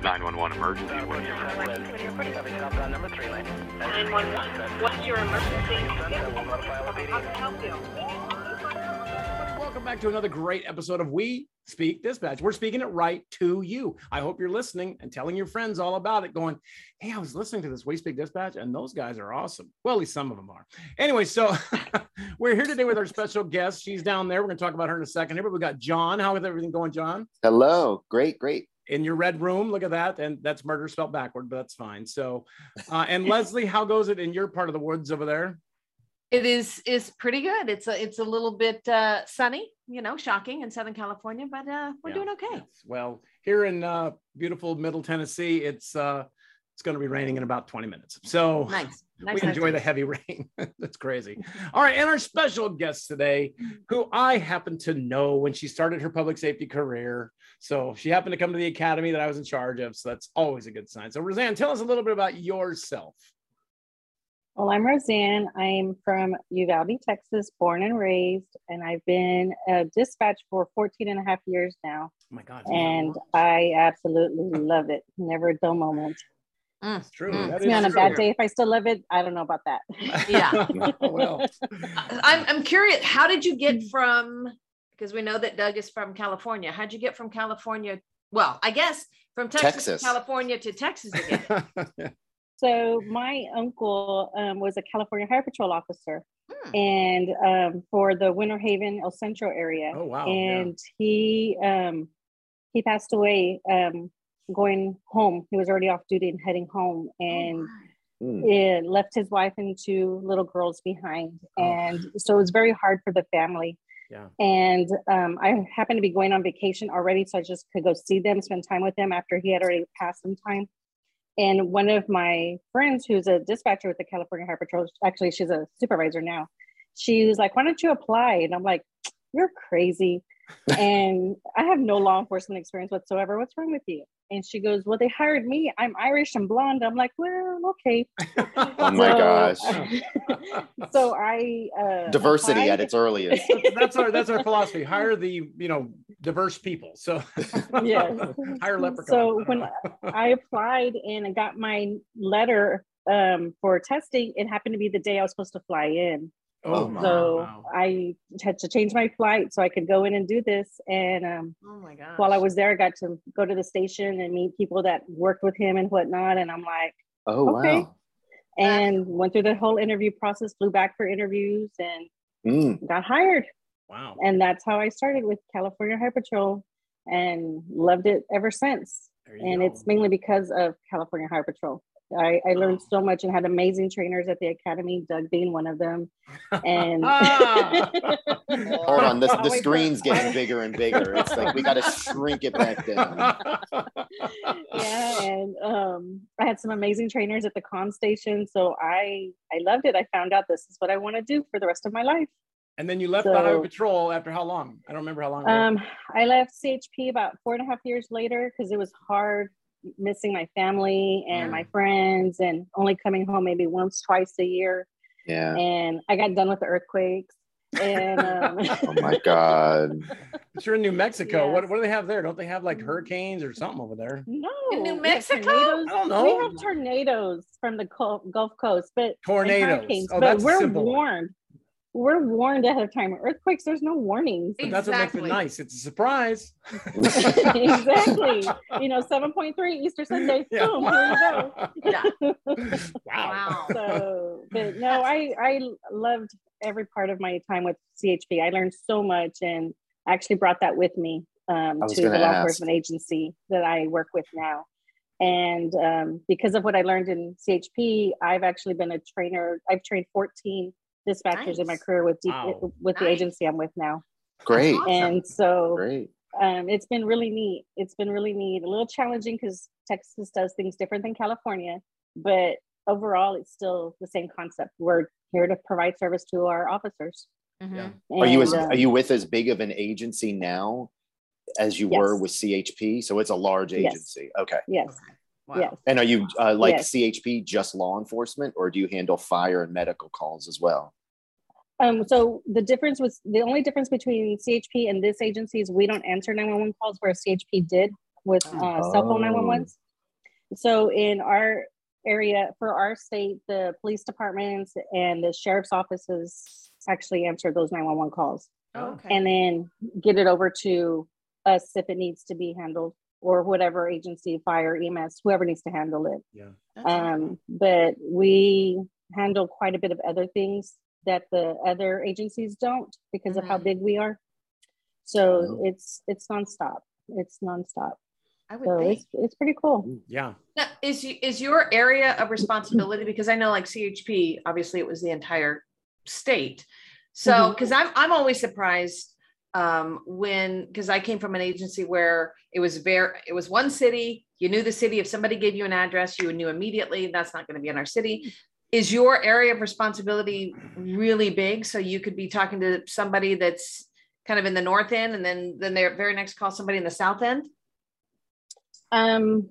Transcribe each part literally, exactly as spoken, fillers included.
nine one one emergency. What is your nine one one. What's your emergency? How can I help you? Welcome back to another great episode of We Speak Dispatch. We're speaking it right to you. I hope you're listening and telling your friends all about it, going, hey, I was listening to this We Speak Dispatch, and those guys are awesome. Well, at least some of them are. Anyway, so we're here today with our special guest. She's down there. We're going to talk about her in a second. Here, but we got John. How is everything going, John? Hello. Great, great. In your red room, look at that. And that's murder spelled backward, but that's fine. So, uh, and Leslie, how goes it in your part of the woods over there? It is is pretty good. It's a it's a little bit uh, sunny, you know, shocking in Southern California, but uh, we're Yeah. doing okay. Yes. Well, here in uh, beautiful Middle Tennessee, it's uh, it's going to be raining in about twenty minutes. So Nice. nice we nice, enjoy the nice. heavy rain. That's crazy. All right, and our special guest today, who I happen to know when she started her public safety career. So she happened to come to the academy that I was in charge of. So that's always a good sign. So Roseanne, tell us a little bit about yourself. Well, I'm Roseanne. I'm from Uvalde, Texas, born and raised, and I've been a dispatch for fourteen and a half years now. Oh my God. And I absolutely love it. Never a dull moment. Mm, It's true. mm. That It's me is on a true. bad day. If I still love it, I don't know about that. Yeah. Well, I'm I'm curious. How did you get from? Because we know that Doug is from California. How'd you get from California? Well, I guess from Texas, Texas. to California to Texas again. So my uncle um, was a California Highway Patrol officer, Hmm. and um, for the Winter Haven, El Centro area. Oh, wow. And he um, he passed away um, going home. He was already off duty and heading home, and Mm. it left his wife and two little girls behind. Oh. And so it was very hard for the family. Yeah. And um, I happened to be going on vacation already, so I just could go see them, spend time with them after he had already passed some time. And one of my friends, who's a dispatcher with the California Highway Patrol, actually she's a supervisor now, she was like, why don't you apply? And I'm like, you're crazy. And I have no law enforcement experience whatsoever. What's wrong with you? And she goes, well, they hired me. I'm Irish and blonde. I'm like, well, okay. Oh my gosh. So I uh, Diversity applied. at its earliest. that's our that's our philosophy. Hire the you know diverse people. So Yes. hire leprechauns. So when I applied and I got my letter um, for testing, it happened to be the day I was supposed to fly in. oh my So wow. I had to change my flight so I could go in and do this. And um, Oh my gosh. while I was there, I got to go to the station and meet people that worked with him and whatnot. And I'm like, Oh, Okay. wow. and went through the whole interview process, flew back for interviews and Mm. got hired. Wow. And that's how I started with California Highway Patrol and loved it ever since. There you And go. it's mainly because of California Highway Patrol. I, I learned Wow. so much and had amazing trainers at the academy, Doug being one of them. And Ah! Hold on, this, Oh, the wait, screen's but- getting bigger and bigger. It's like we got to shrink it back down. yeah, and um, I had some amazing trainers at the comm station. So I I loved it. I found out this is what I want to do for the rest of my life. And then you left the highway So- patrol after how long? I don't remember how long. ago. Um, I left C H P about four and a half years later because it was hard missing my family and my friends and only coming home maybe once, twice a year. Yeah. And I got done with the earthquakes. And um, Oh my God. But you're in New Mexico. Yes. What what do they have there? Don't they have like hurricanes or something over there? no, In New we have Mexico? tornadoes. I don't know. We have tornadoes from the Gulf Gulf Coast, but and Tornadoes. hurricanes, Oh, but that's we're simple. warned. We're warned ahead of time. Earthquakes, there's no warnings. But that's what makes it Exactly. nice. It's a surprise. Exactly. You know, seven point three Easter Sunday. Yeah. Boom, here you go. Yeah. Wow. Wow. So, but no, I I loved every part of my time with C H P. I learned so much, and I actually brought that with me um, I was to the gonna law ask. enforcement agency that I work with now. And um, because of what I learned in C H P, I've actually been a trainer. I've trained fourteen dispatchers in my Nice. career with D- Wow. with the Nice. agency I'm with now. Great. Awesome. And so Great. um, it's been really neat. It's been really neat. A little challenging because Texas does things different than California, but overall, it's still the same concept. We're here to provide service to our officers. Mhm. Are you as, And, um, are you with as big of an agency now as you were Yes. with C H P? So it's a large Yes. agency. Okay. Yes, Wow. yes. And are you uh, like Yes. C H P just law enforcement, or do you handle fire and medical calls as well? Um, so the difference was the only difference between C H P and this agency is we don't answer nine one one calls, where C H P did with uh, cell phone nine one ones. So in our area, for our state, the police departments and the sheriff's offices actually answer those nine one one calls, Oh, okay. and then get it over to us if it needs to be handled, or whatever agency, fire, E M S, whoever needs to handle it. Yeah. That's awesome. Um, but we handle quite a bit of other things that the other agencies don't because of how Mhm. big we are. So Oh. it's it's nonstop. It's nonstop. I would So think. it's it's pretty cool. Yeah. Now, is y- is your area of responsibility, because I know like C H P, obviously it was the entire state. So Mhm. because I'm I'm always surprised um when, because I came from an agency where it was very it was one city, you knew the city. If somebody gave you an address, you knew immediately that's not going to be in our city. Is your area of responsibility really big? So you could be talking to somebody that's kind of in the north end, and then then their very next call somebody in the south end? Um,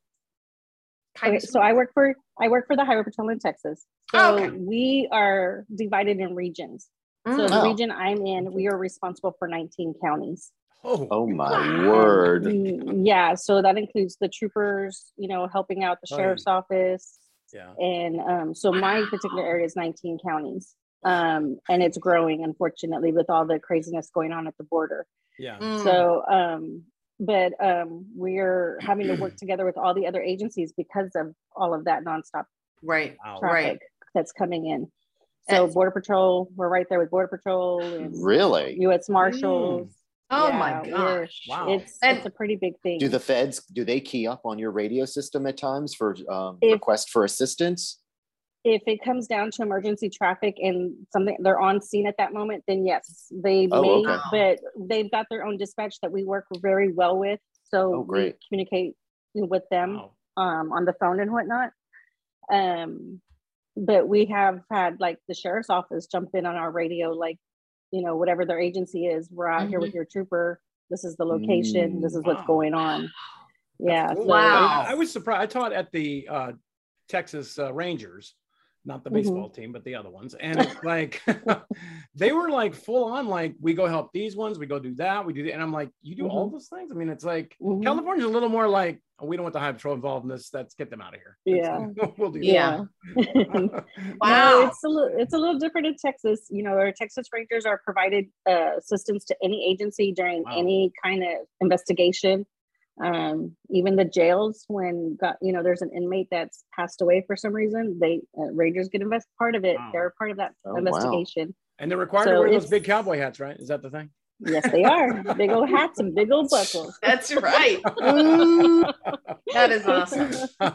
Kind okay, of. so I work for I work for the Highway Patrol in Texas. So Oh, okay. we are divided in regions. So Mm. the Oh. region I'm in, we are responsible for nineteen counties. Oh. Oh my Wow. word. Mm, yeah, so that includes the troopers, you know, helping out the Oh, sheriff's office. Yeah. And um, so my particular Wow. area is nineteen counties. Um, and it's growing, unfortunately, with all the craziness going on at the border. Yeah. Mm. So, um, but um, we're having to work together with all the other agencies because of all of that nonstop Right. Wow. traffic Right. that's coming in. So And- Border Patrol, we're right there with Border Patrol and Really? U S Marshals. Oh Yeah, my we're- gosh. Wow. It's And- it's a pretty big thing. Do the feds, do they key up on your radio system at times for um, If- request for assistance? If it comes down to emergency traffic and something they're on scene at that moment, then yes, they Oh, may, okay. but they've got their own dispatch that we work very well with. So Oh, we great. communicate with them Wow. um, on the phone and whatnot. Um, but we have had like the sheriff's office jump in on our radio, like, you know, whatever their agency is, we're out here with your trooper. This is the location. This Mm, is what's wow. going on. Yeah. Cool. So Wow. I, I was surprised. I taught at the uh, Texas uh, Rangers, not the Mhm. baseball team, but the other ones. And it's like, they were like full on, like, we go help these ones, we go do that, we do that. And I'm like, you do all those things? I mean, it's like, Mhm. California's a little more like, oh, we don't want the Highway Patrol involved in this. Let's get them out of here. Yeah. we'll do Yeah. that. Wow. No, it's a little it's a little different in Texas. You know, our Texas Rangers are provided uh, assistance to any agency during Wow. any kind of investigation. Um, even the jails, when got you know, there's an inmate that's passed away for some reason, they uh, Rangers get invest part of it. Wow. They're a part of that Oh, wow. investigation. And they're required to So wear those it's- big cowboy hats, right? Is that the thing? Yes, they are big old hats and big old buckles. That's right. That is awesome.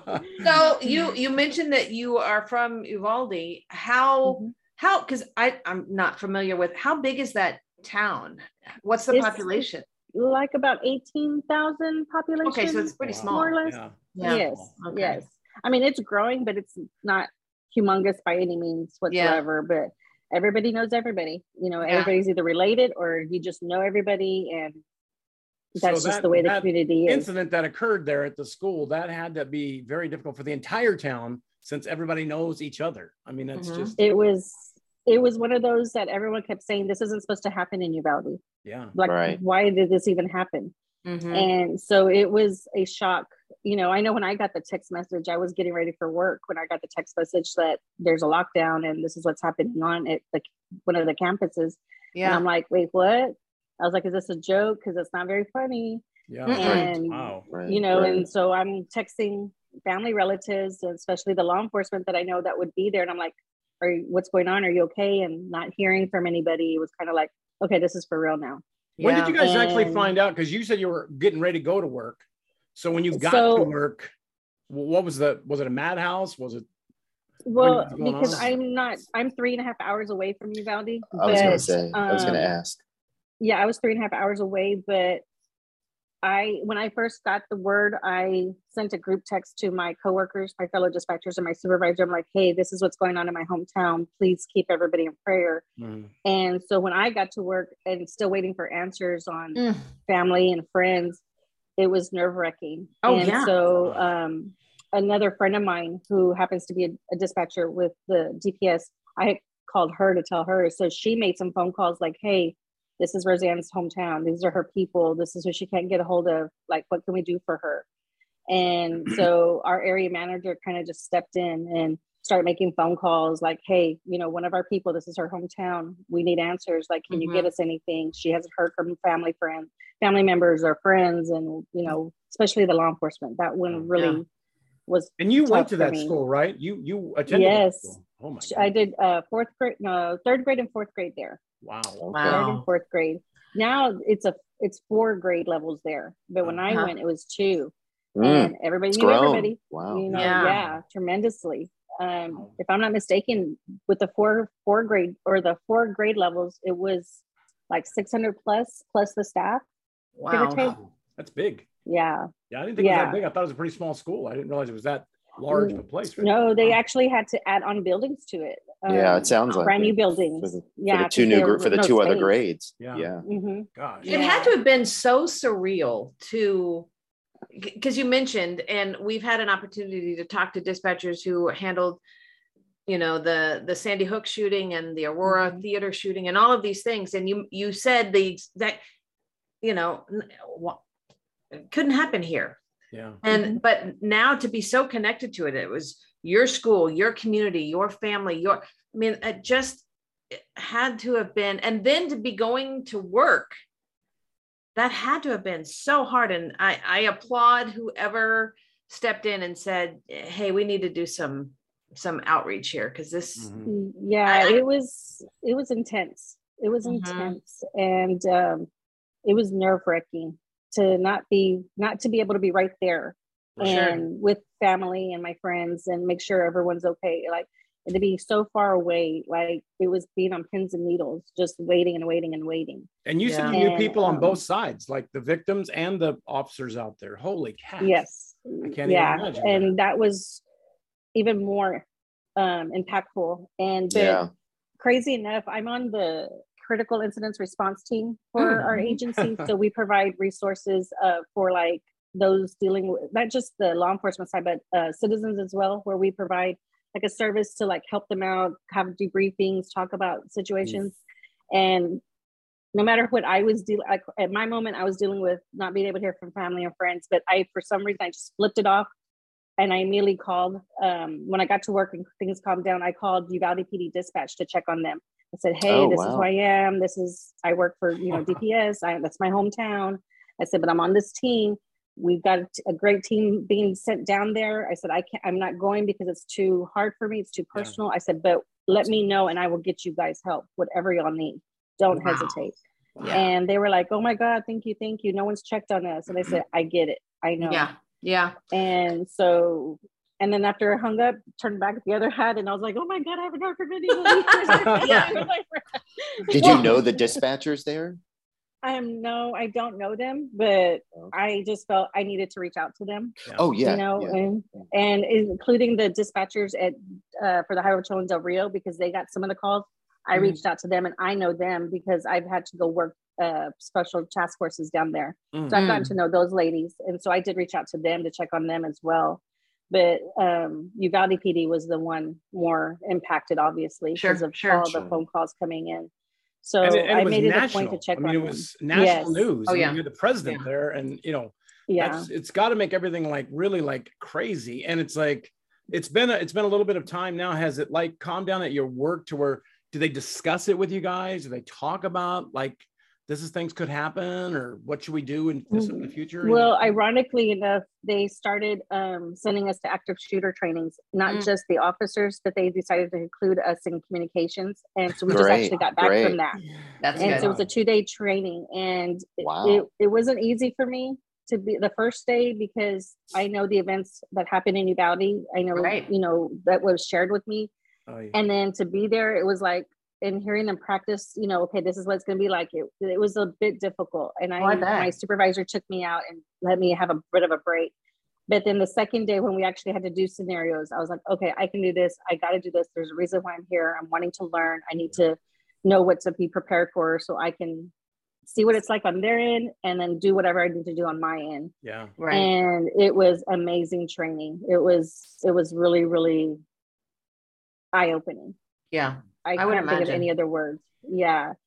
So you you mentioned that you are from Uvalde. How Mhm. how because I I'm not familiar with how big is that town? What's the It's- population? Like about eighteen thousand population. Okay, so it's pretty Wow. small. more or less. Yeah. Yeah. Yes, Okay. yes. I mean, it's growing, but it's not humongous by any means whatsoever. But everybody knows everybody. You know, Yeah. everybody's either related or you just know everybody, and that's So just that- the way the that community is. incident that occurred there at the school, that had to be very difficult for the entire town since everybody knows each other. I mean, that's Mhm. just, It was, it was one of those that everyone kept saying, "This isn't supposed to happen in Uvalde. yeah. Like, Right. why did this even happen?" Mhm. And so it was a shock. You know, I know when I got the text message, I was getting ready for work when I got the text message that there's a lockdown and this is what's happening on at the one of the campuses. And Yeah. I'm like, wait, what? I was like, is this a joke? Because it's not very funny. Yeah. Mm-mm. And Wow. Right, you know, right. and so I'm texting family relatives, and especially the law enforcement that I know that would be there. And I'm like, are you, what's going on? Are you okay? And not hearing from anybody. It was kind of like, okay, this is for real now. When did Yeah. you guys actually And- find out? Because you said you were getting ready to go to work. So when you got So- to work, wh- what was the, was it a madhouse? Was it? Well, was it going because on? I'm not, I'm three and a half hours away from Uvalde. I was going but, to say, I was going to um, ask. Yeah, I was three and a half hours away, but I, when I first got the word, I sent a group text to my coworkers, my fellow dispatchers, and my supervisor. I'm like, hey, this is what's going on in my hometown. Please keep everybody in prayer. Mhm. And so when I got to work and still waiting for answers on Mm. family and friends, it was nerve wracking. Oh, and yeah. so um, another friend of mine who happens to be a, a dispatcher with the D P S, I called her to tell her. So she made some phone calls like, hey, this is Roseanne's hometown. These are her people. This is who she can't get a hold of. Like, what can we do for her? And so our area manager kind of just stepped in and started making phone calls like, hey, you know, one of our people, this is her hometown. We need answers. Like, can Mhm. you get us anything? She hasn't heard from family friends, family members or friends. And, you know, especially the law enforcement. That one really Yeah. was And you went tough to for that me. school, right? You you attended that Yes. school. Oh my I God. did uh, fourth grade, no, third grade and fourth grade there. Wow. Okay. Third and Wow. fourth grade. Now it's a it's four grade levels there. But when I Uh-huh. went, it was two. Mm, And everybody it's knew grown. everybody. Wow. You know, Yeah. yeah, tremendously. Um, if I'm not mistaken, with the four four grade or the four grade levels, it was like six hundred plus plus the staff. Give or Wow. take. Wow. That's big. Yeah. Yeah, I didn't think it was Yeah. that big. I thought it was a pretty small school. I didn't realize it was that large of a place. Right? No, they actually had to add on buildings to it. Yeah, Um, it sounds like brand it. new buildings. For the, yeah, for the two 'cause new there group for the was two no other space. grades. Yeah. Yeah. Mhm. Gosh. It had to have been so surreal to, because you mentioned, and we've had an opportunity to talk to dispatchers who handled, you know, the the Sandy Hook shooting and the Aurora Mhm. Theater shooting and all of these things. And you you said the exact, you know, n- wha- it couldn't happen here. Yeah. And but now to be so connected to it, it was your school, your community, your family, your, I mean, it just it had to have been, and then to be going to work, that had to have been so hard. And I, I applaud whoever stepped in and said, hey, we need to do some some outreach here, because this Mhm. Yeah, I- it was it was intense. It was Mhm. intense, and um, it was nerve wracking to not be not to be able to be right there For sure. and with family and my friends and make sure everyone's okay. Like, and to be so far away, like it was being on pins and needles, just waiting and waiting and waiting. And you said Yeah. you knew And, people on um, both sides, like the victims and the officers out there. Holy cats. Yes, I can't yeah, even imagine. and that was even more um, impactful. And but Yeah. crazy enough, I'm on the critical incidents response team for Mm. our agency. So we provide resources uh, for like those dealing with not just the law enforcement side, but uh, citizens as well, where we provide like a service to like help them out, have debriefings, talk about situations. And no matter what I was dealing, like at my moment, I was dealing with not being able to hear from family and friends, but I, for some reason, I just flipped it off. And I immediately called, um, when I got to work and things calmed down, I called Uvalde P D dispatch to check on them. I said, hey, Oh, this is wow. who I am. This is, I work for, you know, D P S. I, that's my hometown. I said, but I'm on this team. We've got a, t- a great team being sent down there. I said, I can't, I'm not going because it's too hard for me. It's too Yeah. personal. I said, but let me know and I will get you guys help, whatever y'all need. Don't Wow. hesitate. Yeah. And they were like, oh my God, thank you, thank you. No one's checked on us. And I said, I get it. I know. Yeah. Yeah. And so, and then after I hung up, turned back the other hat, and I was like, oh my God, I haven't heard from anybody. Yeah. Did you know the dispatchers there? Um, no, I don't know them, but I just felt I needed to reach out to them. Oh, yeah. You know, yeah. and and including the dispatchers at uh, for the Highway Patrol in Del Rio, because they got some of the calls. I Mhm. reached out to them, and I know them because I've had to go work uh, special task forces down there. Mm. So I've gotten to know those ladies, and so I did reach out to them to check on them as well. But um, Uvalde P D was the one more impacted, obviously, Sure, because of sure. all Sure. the phone calls coming in. So And it, and it I was made it a national. point to check I mean, on it them. was national Yes. news. Oh, I mean, yeah. you had the president Yeah. there, and you know, Yeah. that's, it's got to make everything like really like crazy. And it's like it's been a, it's been a little bit of time now. Has it like calmed down at your work to where do they discuss it with you guys? Do they talk about like this is things could happen or what should we do in, this in the future? Well, ironically enough, they started um, sending us to active shooter trainings, not Mm. just the officers, but they decided to include us in communications. And so we just Great, actually got back great. from that. That's And good. so it was a two day training. And it- Wow. it, it wasn't easy for me to be the first day because I know the events that happened in Uvalde. I know, Right. you know, that was shared with me. Oh, yeah. And then to be there, it was like, and hearing them practice, you know, okay, this is what it's going to be like. It, it was a bit difficult. And I, Oh, I bet. my supervisor took me out and let me have a bit of a break. But then the second day when we actually had to do scenarios, I was like, okay, I can do this. I got to do this. There's a reason why I'm here. I'm wanting to learn. I need to know what to be prepared for so I can see what it's like on their end and then do whatever I need to do on my end. Yeah. Right. And it was amazing training. It was, it was really, really eye-opening. Yeah. I, I would can't think of imagine. any other words. Yeah.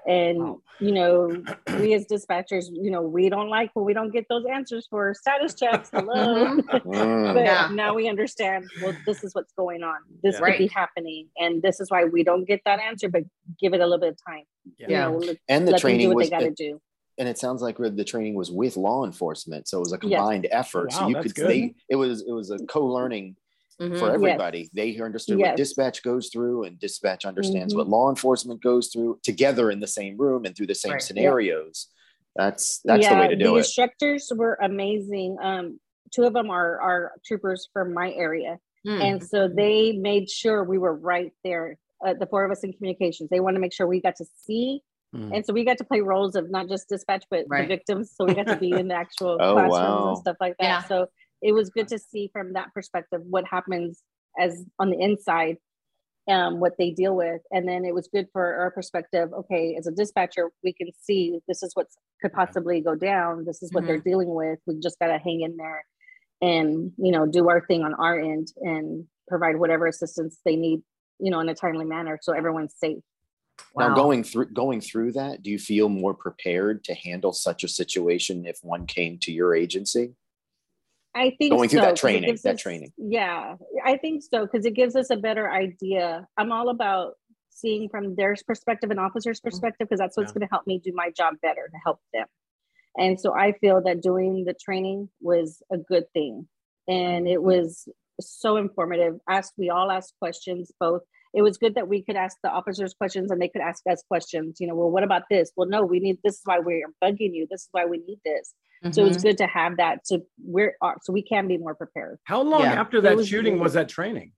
And, Wow. you know, we as dispatchers, you know, we don't like when we don't get those answers for status checks. Hello. Mhm. Mm. But Yeah. now we understand, well, this is what's going on. This Yeah. could be Right. happening. And this is why we don't get that answer, but give it a little bit of time. Yeah. You know, let, And the let them do training what was, they got to do. and it sounds like the training was with law enforcement, so it was a Yes. combined effort. Oh, so wow, you that's could good. they it was it was a co-learning Mhm. for everybody. They understood Yes. what dispatch goes through, and dispatch understands Mhm. what law enforcement goes through together in the same room and through the same Right. scenarios. That's that's the way to do the it. instructors were amazing. Um, two of them are are troopers from my area, Mm. and so they made sure we were right there. Uh, the four of us in communications. They wanted to make sure we got to see, Mm. and so we got to play roles of not just dispatch, but Right. the victims. So we got to be in the actual Oh, classrooms wow. and stuff like that. Yeah. So it was good to see from that perspective what happens as on the inside, um, what they deal with. And then it was good for our perspective. Okay, as a dispatcher, we can see this is what could possibly go down. This is what they're dealing with. We just got to hang in there and, you know, do our thing on our end and provide whatever assistance they need, you know, in a timely manner. So everyone's safe. Now Wow. going through going through that, do you feel more prepared to handle such a situation if one came to your agency? I think Going through so, that 'cause it training, gives that us- training. Yeah, I think so, because it gives us a better idea. I'm all about seeing from their perspective and officer's perspective, because that's what's Yeah. going to help me do my job better to help them. And so I feel that doing the training was a good thing. And it was so informative. Asked, we all asked questions, both. It was good that we could ask the officers questions and they could ask us questions. You know, well, what about this? Well, no, we need, this is why we're bugging you. This is why we need this. So it was Mhm. good to have that. So we're, uh, so we can be more prepared. How long Yeah. after that was shooting really- was that training?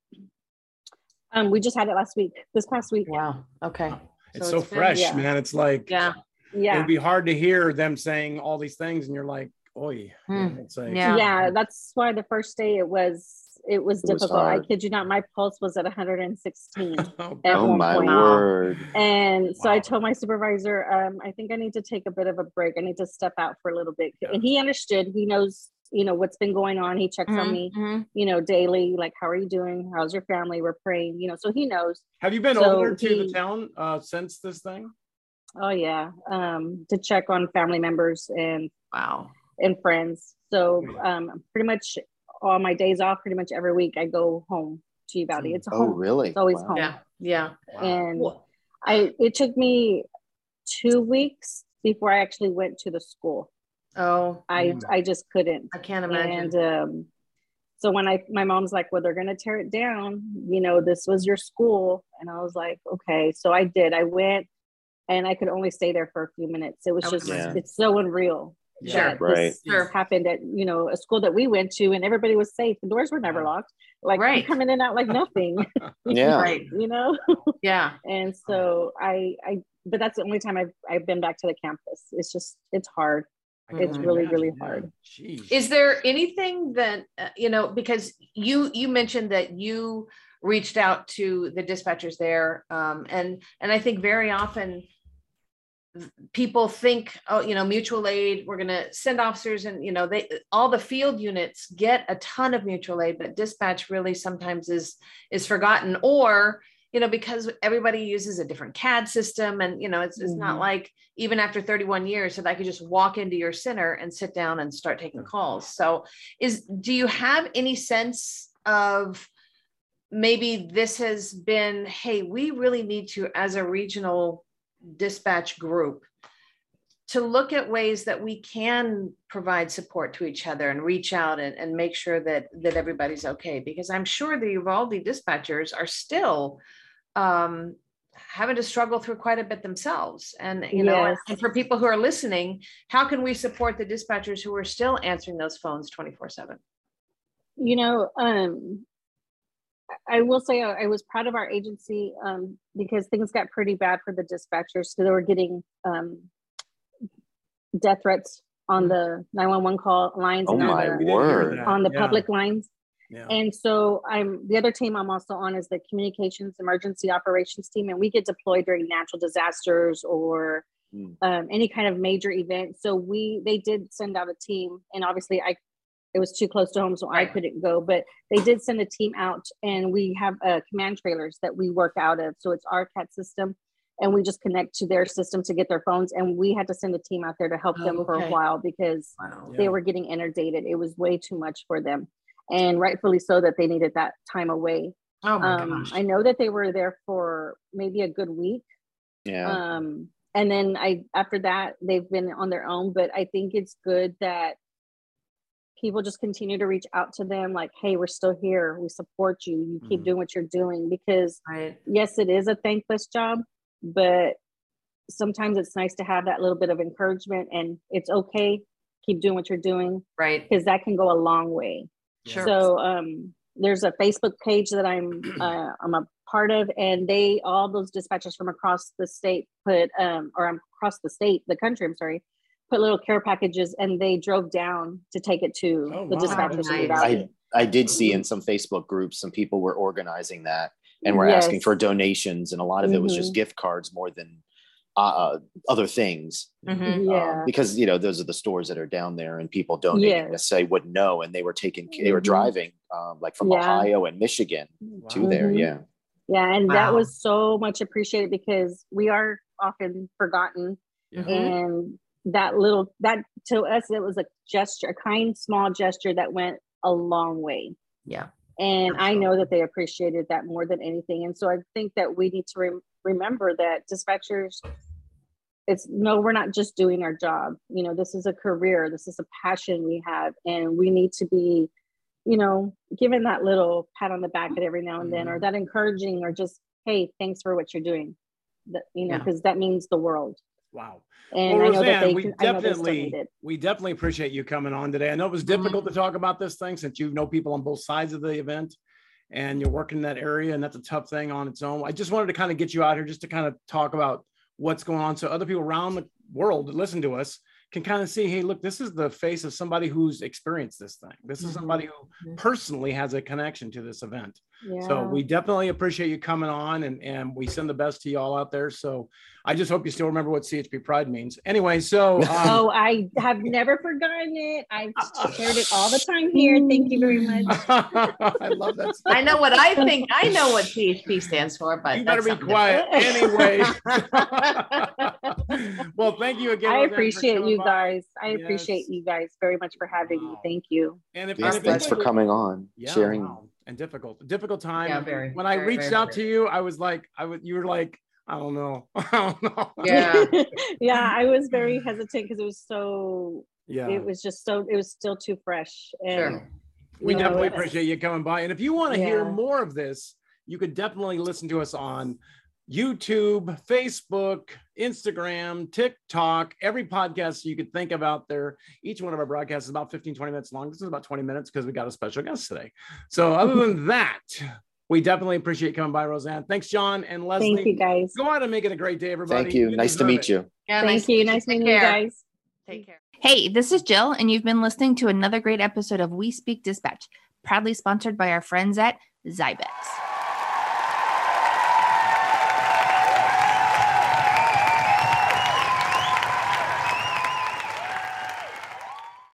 Um, we just had it last week, this past week. Wow. Okay. It's So so, it's been- fresh, yeah. man. It's like, Yeah. Yeah. it'd be hard to hear them saying all these things and you're like, oi. Hmm. It's like, Yeah. Yeah, that's why the first day it was it was It was difficult. I hard. kid you not, my pulse was at one hundred sixteen Oh, at Oh one my point. word. And so I Wow. told my supervisor, um, I think I need to take a bit of a break. I need to step out for a little bit. Yeah. And he understood. He knows, you know, what's been going on. He checks on me, Mhm. you know, daily. Like, how are you doing? How's your family? We're praying, you know. So he knows. Have you been So over there to the he- town uh, since this thing? Oh yeah, um, to check on family members and Wow. and friends. So um, pretty much all my days off, pretty much every week, I go home to Uvalde. It's Oh, home. really? It's always Wow. home. Yeah. Yeah. And Well, I it took me two weeks before I actually went to the school. Oh, I Mm. I just couldn't. I can't imagine. And um, so when I my mom's like, well, they're gonna tear it down. You know, this was your school, and I was like, okay. So I did. I went, and I could only stay there for a few minutes. It was I would just imagine. it's so unreal. Yeah. that Right. this Sure. happened at, you know, a school that we went to and everybody was safe. The doors were never Yeah. locked. Like Right. coming in and out like nothing. Yeah. Right. You know? Yeah. And so I I but that's the only time I've I've been back to the campus. It's just it's hard. I can It's only really, imagine, really yeah. hard. Jeez. Is there anything that, uh, you know, because you, you mentioned that you reached out to the dispatchers there. Um, and, and I think very often people think, oh, you know, mutual aid, we're going to send officers and, you know, they, all the field units get a ton of mutual aid, but dispatch really sometimes is, is forgotten, or, you know, because everybody uses a different C A D system. And, you know, it's, it's not Mhm. like even after thirty-one years that I could just walk into your center and sit down and start taking calls. So is, do you have any sense of maybe this has been, hey, we really need to, as a regional dispatch group, to look at ways that we can provide support to each other and reach out and, and make sure that that everybody's okay? Because I'm sure the Uvalde dispatchers are still um, having to struggle through quite a bit themselves. And, you know, Yes. and for people who are listening, how can we support the dispatchers who are still answering those phones twenty-four seven? You know, um I will say I, I was proud of our agency um, because things got pretty bad for the dispatchers. So they were getting um, death threats on the nine one one call lines Oh and on my the, We did hear word. that, on the yeah, public lines. yeah. And so I'm the other team I'm also on is the communications emergency operations team, and we get deployed during natural disasters or Hmm. um, any kind of major event. So we they did send out a team, and obviously I it was too close to home, so I Right. couldn't go. But they did send a team out, and we have uh, command trailers that we work out of. So it's our C A D system, and we just connect to their system to get their phones. And we had to send a team out there to help Oh, them for a okay. while because Wow. they Yeah. were getting inundated. It was way too much for them, and rightfully so that they needed that time away. Oh my Um, gosh. I know that they were there for maybe a good week. Yeah. Um, and then I after that they've been on their own, but I think it's good that people just continue to reach out to them like, hey, we're still here, we support you, you keep Mhm. doing what you're doing, because Right. yes, it is a thankless job, but sometimes it's nice to have that little bit of encouragement, and it's okay, keep doing what you're doing, Right. because that can go a long way. Sure. So um, there's a Facebook page that I'm uh, I'm a part of, and they all those dispatchers from across the state put um, or um, across the state, the country, I'm sorry, put little care packages, and they drove down to take it to Oh, the wow. dispatchers Nice. throughout I it. I did see in some Facebook groups some people were organizing that and were asking Yes. for donations, and a lot of it was just Mhm. gift cards more than uh, other things. Mhm. Yeah. Um, because you know those are the stores that are down there, and people donating Yes. necessarily wouldn't know, and they were taking they were Mhm. driving um, like from Yeah. Ohio and Michigan to Wow. there. Mhm. Yeah, Yeah, and that Wow. was so much appreciated because we are often forgotten, Yeah. Mhm. and that little that to us it was a gesture, a kind small gesture that went a long way. Yeah. And I know Absolutely. that they appreciated that more than anything. And so I think that we need to rem- remember that dispatchers, it's no, we're not just doing our job. You know, this is a career, this is a passion we have, and we need to be, you know, given that little pat on the back at every now and then, or that encouraging, or just, hey, thanks for what you're doing. That, you know, Yeah. because that means the world. Wow. And Well, I know that Roseanne, they we can, I know they still definitely, need it. we definitely appreciate you coming on today. I know it was Mhm. difficult to talk about this thing since you know people on both sides of the event and you're working in that area, and that's a tough thing on its own. I just wanted to kind of get you out here just to kind of talk about what's going on so other people around the world that listen to us can kind of see, hey, look, this is the face of somebody who's experienced this thing. This is Mhm. somebody who Mhm. personally has a connection to this event. Yeah. So we definitely appreciate you coming on, and, and we send the best to y'all out there. So I just hope you still remember what C H P Pride means. Anyway, so um, Oh, I have never forgotten it. I've shared it all the time here. Thank you very much. I love that stuff. I know what I think. I know what C H P stands for, but You better that's be something quiet anyway. different. Well, thank you again. I Roseanne, for appreciate coming you by. guys. I Yes. appreciate you guys very much for having me. Wow. Thank you. And if, yes. and if Thanks for anybody- coming on, Yeah, sharing. wow. And difficult, difficult time. Yeah, very, when I very, reached very, out very. to you, I was like, I was, you were like, I don't know, I don't know. Yeah. Yeah, I was very hesitant because it was so, Yeah. it was just so, it was still too fresh. And Sure. We you know, definitely it's- appreciate you coming by. And if you want to hear Yeah. more of this, you could definitely listen to us on YouTube, Facebook, Instagram, TikTok, every podcast you could think of out there. Each one of our broadcasts is about fifteen, twenty minutes long. This is about twenty minutes because we got a special guest today. So other than that, we definitely appreciate you coming by, Roseanne. Thanks, John and Leslie. Thank you guys. Go out and make it a great day, everybody. Thank you. Nice to deserve meet it. you. Yeah, Thank nice you. to Nice Take meeting you care. guys. Take care. Hey, this is Jill, and you've been listening to another great episode of We Speak Dispatch, proudly sponsored by our friends at Zybex.